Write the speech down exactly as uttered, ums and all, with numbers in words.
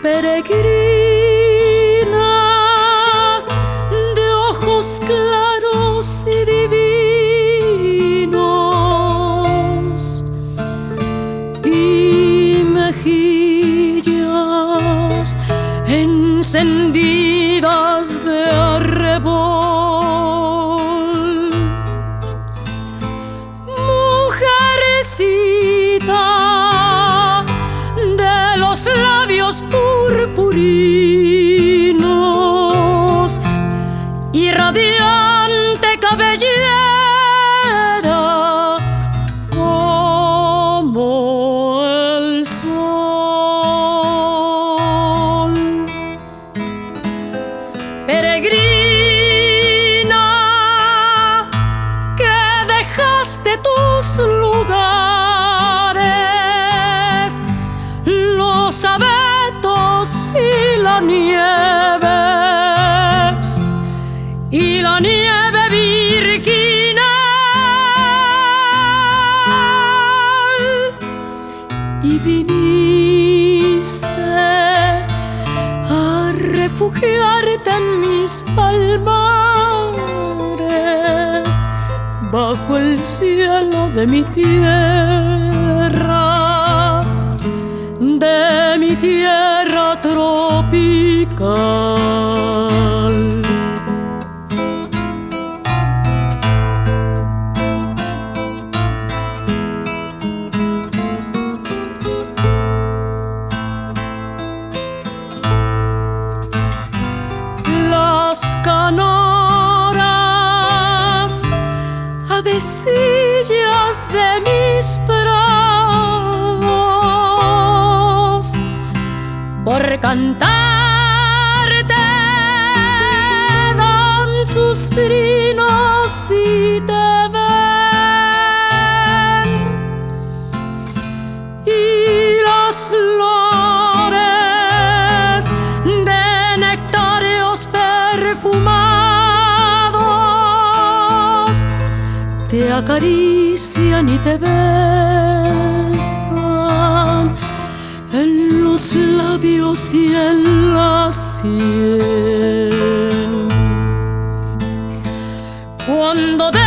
peregrina de ojos claros y divinos y mejillas encendidas de arrebol. Mujercita de los labios purpurinos y radiante cabellera como el sol. Peregrina, que dejaste tus lugares, los abetos y la nieve, y la nieve virginal, y viniste a refugiarte en mis palmares, bajo el cielo de mi tierra, de mi tierra tropical. Las canoras, avecillas de mis prados, por cantarte dan sus trinos y te ven, y las flores de nectarios perfumados te acarician y te besan en los labios y en la sien. Cuando de